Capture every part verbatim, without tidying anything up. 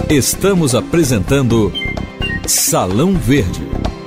Estamos apresentando Salão Verde.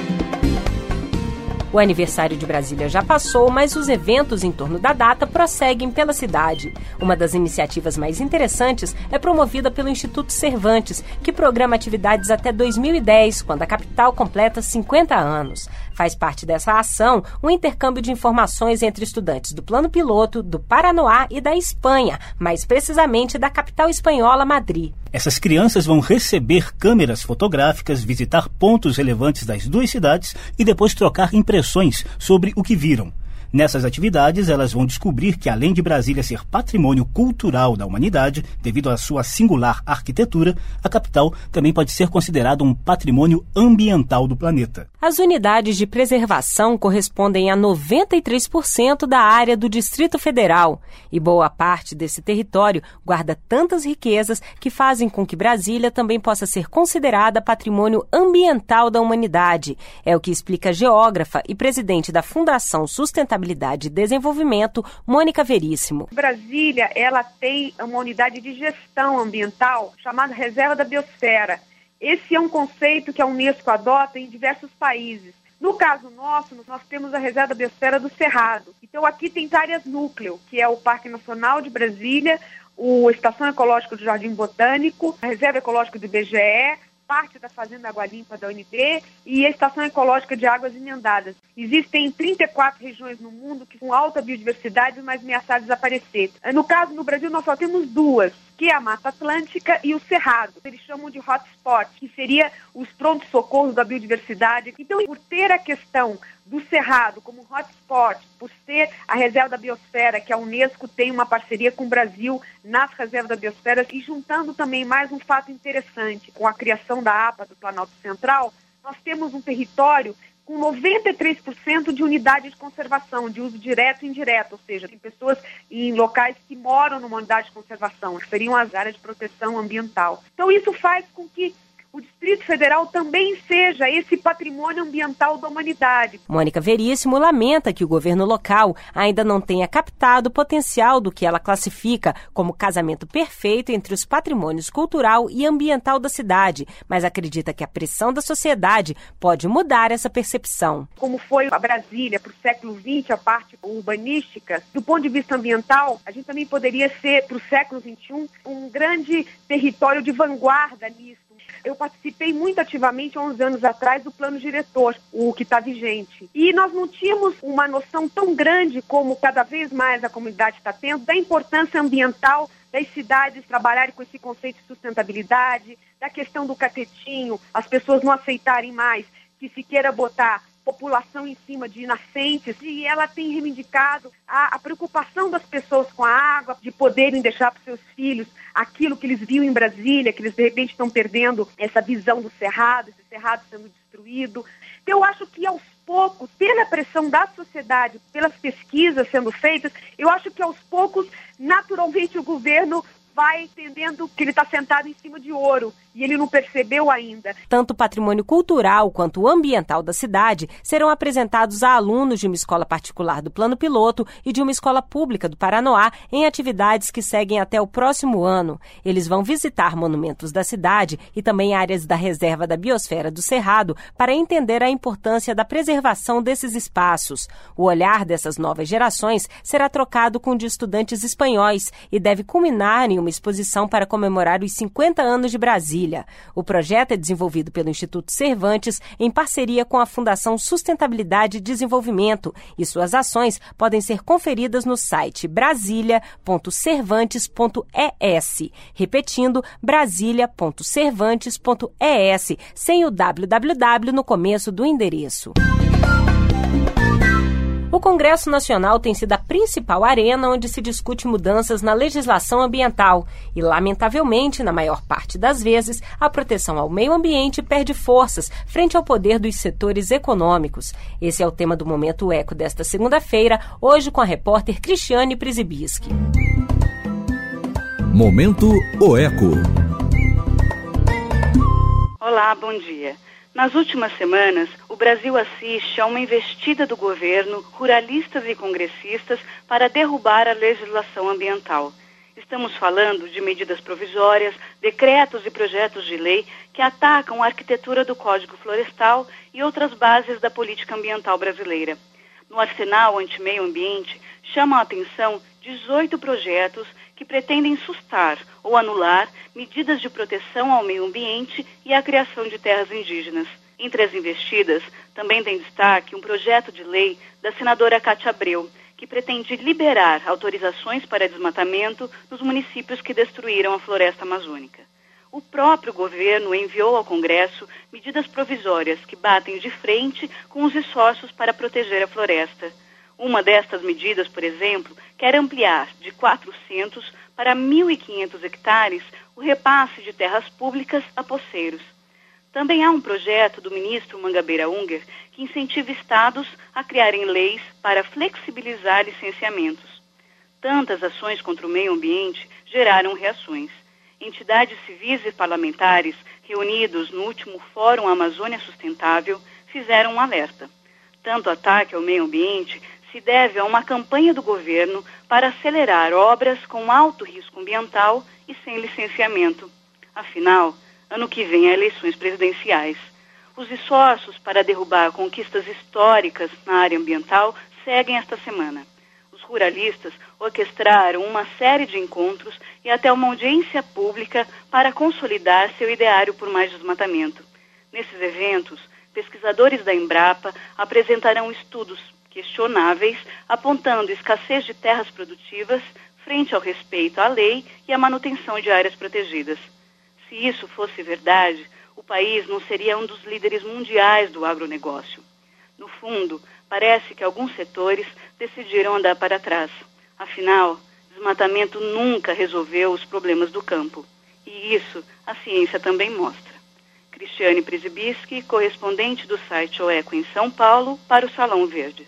O aniversário de Brasília já passou, mas os eventos em torno da data prosseguem pela cidade. Uma das iniciativas mais interessantes é promovida pelo Instituto Cervantes, que programa atividades até dois mil e dez, quando a capital completa cinquenta anos. Faz parte dessa ação um intercâmbio de informações entre estudantes do Plano Piloto, do Paranoá e da Espanha, mais precisamente da capital espanhola, Madrid. Essas crianças vão receber câmeras fotográficas, visitar pontos relevantes das duas cidades e depois trocar impressões sobre o que viram. Nessas atividades, elas vão descobrir que, além de Brasília ser patrimônio cultural da humanidade, devido à sua singular arquitetura, a capital também pode ser considerada um patrimônio ambiental do planeta. As unidades de preservação correspondem a noventa e três por cento da área do Distrito Federal. E boa parte desse território guarda tantas riquezas que fazem com que Brasília também possa ser considerada patrimônio ambiental da humanidade. É o que explica a geógrafa e presidente da Fundação Sustentabilidade e Desenvolvimento, Mônica Veríssimo. Brasília, ela tem uma unidade de gestão ambiental chamada Reserva da Biosfera. Esse é um conceito que a Unesco adota em diversos países. No caso nosso, nós temos a Reserva da Biosfera do Cerrado. Então aqui tem áreas núcleo, que é o Parque Nacional de Brasília, a Estação Ecológica do Jardim Botânico, a Reserva Ecológica do I B G E, parte da Fazenda Água Limpa da U N B e a Estação Ecológica de Águas Emendadas. Existem trinta e quatro regiões no mundo que com alta biodiversidade, mas ameaçadas de desaparecer. No caso, no Brasil, nós só temos duas, que é a Mata Atlântica e o Cerrado. Eles chamam de hotspot, que seria os prontos-socorros da biodiversidade. Então, por ter a questão do Cerrado como hotspot, por ser a Reserva da Biosfera, que a Unesco tem uma parceria com o Brasil nas Reservas da Biosfera, e juntando também mais um fato interessante, com a criação da APA do Planalto Central, nós temos um território com noventa e três por cento de unidade de conservação, de uso direto e indireto, ou seja, tem pessoas em locais que moram numa unidade de conservação, que seriam as áreas de proteção ambiental. Então isso faz com que o Distrito Federal também seja esse patrimônio ambiental da humanidade. Mônica Veríssimo lamenta que o governo local ainda não tenha captado o potencial do que ela classifica como casamento perfeito entre os patrimônios cultural e ambiental da cidade, mas acredita que a pressão da sociedade pode mudar essa percepção. Como foi a Brasília para o século vinte, a parte urbanística, do ponto de vista ambiental, a gente também poderia ser, para o século vinte e um, um grande território de vanguarda nisso. Eu participei muito ativamente há uns anos atrás do plano diretor, o que está vigente. E nós não tínhamos uma noção tão grande como cada vez mais a comunidade está tendo da importância ambiental das cidades trabalharem com esse conceito de sustentabilidade, da questão do catetinho, as pessoas não aceitarem mais que se queira botar população em cima de nascentes, e ela tem reivindicado a, a preocupação das pessoas com a água, de poderem deixar para os seus filhos aquilo que eles viam em Brasília, que eles de repente estão perdendo essa visão do cerrado, esse cerrado sendo destruído. Então, eu acho que aos poucos, pela pressão da sociedade, pelas pesquisas sendo feitas, eu acho que aos poucos, naturalmente, o governo vai entendendo que ele está sentado em cima de ouro e ele não percebeu ainda. Tanto o patrimônio cultural quanto o ambiental da cidade serão apresentados a alunos de uma escola particular do Plano Piloto e de uma escola pública do Paranoá em atividades que seguem até o próximo ano. Eles vão visitar monumentos da cidade e também áreas da Reserva da Biosfera do Cerrado para entender a importância da preservação desses espaços. O olhar dessas novas gerações será trocado com o de estudantes espanhóis e deve culminar em uma exposição para comemorar os cinquenta anos de Brasília. O projeto é desenvolvido pelo Instituto Cervantes em parceria com a Fundação Sustentabilidade e Desenvolvimento e suas ações podem ser conferidas no site brasilia ponto cervantes ponto e s. Repetindo, brasilia ponto cervantes ponto e s, sem o www no começo do endereço. O Congresso Nacional tem sido a principal arena onde se discute mudanças na legislação ambiental e, lamentavelmente, na maior parte das vezes, a proteção ao meio ambiente perde forças frente ao poder dos setores econômicos. Esse é o tema do Momento Eco desta segunda-feira, hoje com a repórter Cristiane Przybyski. Momento O Eco. Olá, bom dia. Nas últimas semanas, o Brasil assiste a uma investida do governo, ruralistas e congressistas para derrubar a legislação ambiental. Estamos falando de medidas provisórias, decretos e projetos de lei que atacam a arquitetura do Código Florestal e outras bases da política ambiental brasileira. No arsenal anti-meio ambiente, chamam a atenção dezoito projetos que pretendem sustar ou anular medidas de proteção ao meio ambiente e à criação de terras indígenas. Entre as investidas, também tem destaque um projeto de lei da senadora Cátia Abreu, que pretende liberar autorizações para desmatamento nos municípios que destruíram a floresta amazônica. O próprio governo enviou ao Congresso medidas provisórias que batem de frente com os esforços para proteger a floresta. Uma destas medidas, por exemplo, quer ampliar de quatrocentos para mil e quinhentos hectares o repasse de terras públicas a poceiros. Também há um projeto do ministro Mangabeira Unger que incentiva estados a criarem leis para flexibilizar licenciamentos. Tantas ações contra o meio ambiente geraram reações. Entidades civis e parlamentares reunidos no último Fórum Amazônia Sustentável fizeram um alerta. Tanto ataque ao meio ambiente se deve a uma campanha do governo para acelerar obras com alto risco ambiental e sem licenciamento. Afinal, ano que vem há eleições presidenciais. Os esforços para derrubar conquistas históricas na área ambiental seguem esta semana. Os ruralistas orquestraram uma série de encontros e até uma audiência pública para consolidar seu ideário por mais desmatamento. Nesses eventos, pesquisadores da Embrapa apresentarão estudos questionáveis, apontando escassez de terras produtivas frente ao respeito à lei e à manutenção de áreas protegidas. Se isso fosse verdade, o país não seria um dos líderes mundiais do agronegócio. No fundo, parece que alguns setores decidiram andar para trás. Afinal, desmatamento nunca resolveu os problemas do campo. E isso a ciência também mostra. Cristiane Przybyski, correspondente do site OECO em São Paulo, para o Salão Verde.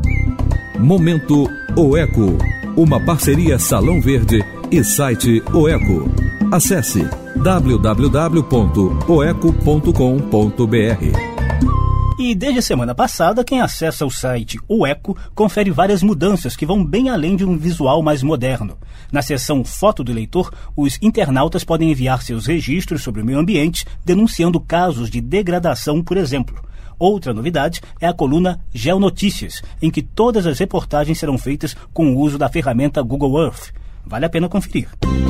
Momento OECO, uma parceria Salão Verde e site OECO. Acesse w w w ponto oeco ponto com ponto b r. E desde a semana passada, quem acessa o site OECO confere várias mudanças que vão bem além de um visual mais moderno. Na seção Foto do Eleitor, os internautas podem enviar seus registros sobre o meio ambiente, denunciando casos de degradação, por exemplo. Outra novidade é a coluna Geonotícias, em que todas as reportagens serão feitas com o uso da ferramenta Google Earth. Vale a pena conferir.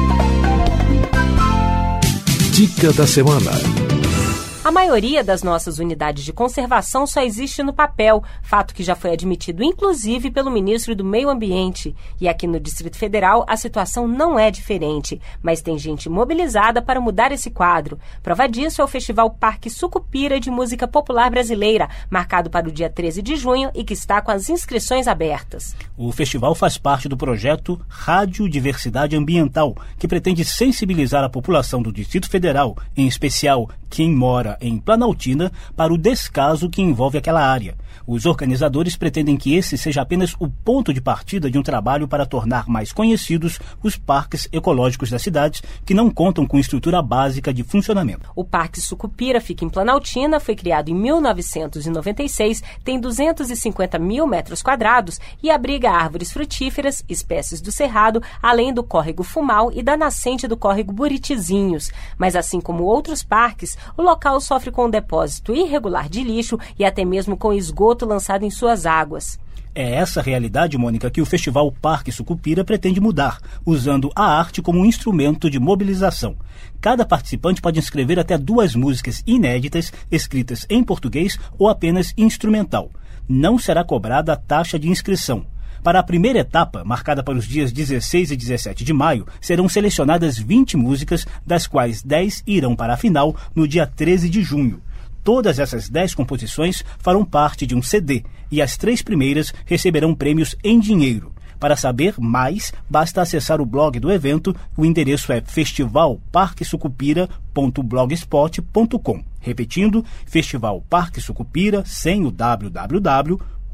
Dica da semana. A maioria das nossas unidades de conservação só existe no papel, fato que já foi admitido inclusive pelo ministro do Meio Ambiente. E aqui no Distrito Federal a situação não é diferente, mas tem gente mobilizada para mudar esse quadro. Prova disso é o Festival Parque Sucupira de Música Popular Brasileira, marcado para o dia treze de junho e que está com as inscrições abertas. O festival faz parte do projeto Rádio Diversidade Ambiental, que pretende sensibilizar a população do Distrito Federal, em especial quem mora em Planaltina, para o descaso que envolve aquela área. Os organizadores pretendem que esse seja apenas o ponto de partida de um trabalho para tornar mais conhecidos os parques ecológicos da cidade, que não contam com estrutura básica de funcionamento. O Parque Sucupira fica em Planaltina, foi criado em mil novecentos e noventa e seis, tem duzentos e cinquenta mil metros quadrados e abriga árvores frutíferas, espécies do cerrado, além do córrego Fumal e da nascente do córrego Buritizinhos. Mas assim como outros parques, o local sofre com um depósito irregular de lixo e até mesmo com esgoto lançado em suas águas. É essa realidade, Mônica, que o Festival Parque Sucupira pretende mudar, usando a arte como um instrumento de mobilização. Cada participante pode inscrever até duas músicas inéditas, escritas em português ou apenas instrumental. Não será cobrada a taxa de inscrição. Para a primeira etapa, marcada para os dias dezesseis e dezessete de maio, serão selecionadas vinte músicas, das quais dez irão para a final no dia treze de junho. Todas essas dez composições farão parte de um C D e as três primeiras receberão prêmios em dinheiro. Para saber mais, basta acessar o blog do evento. O endereço é festival parque sucupira ponto blogspot ponto com. Repetindo, Festival Parque Sucupira, sem o www,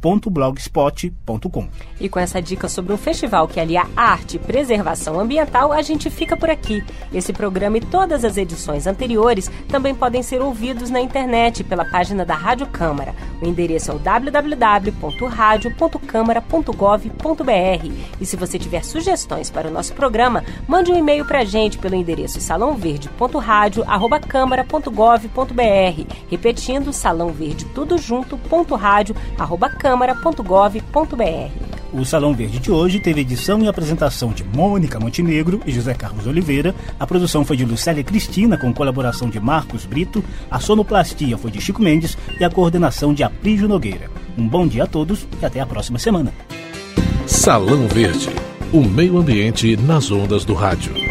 ponto blogspot ponto com. E com essa dica sobre um festival que alia arte e preservação ambiental, a gente fica por aqui. Esse programa e todas as edições anteriores também podem ser ouvidos na internet pela página da Rádio Câmara. O endereço é o w w w ponto radio ponto câmara ponto gov ponto b r. E se você tiver sugestões para o nosso programa, mande um e-mail para a gente pelo endereço salão verde ponto radio arroba câmara ponto gov ponto b r. Repetindo, salão verde tudo junto, ponto rádio, arroba câmara ponto gov ponto b r. O Salão Verde de hoje teve edição e apresentação de Mônica Montenegro e José Carlos Oliveira. A produção foi de Lucélia Cristina, com colaboração de Marcos Brito. A sonoplastia foi de Chico Mendes e a coordenação de Aprígio Nogueira. Um bom dia a todos e até a próxima semana. Salão Verde, o meio ambiente nas ondas do rádio.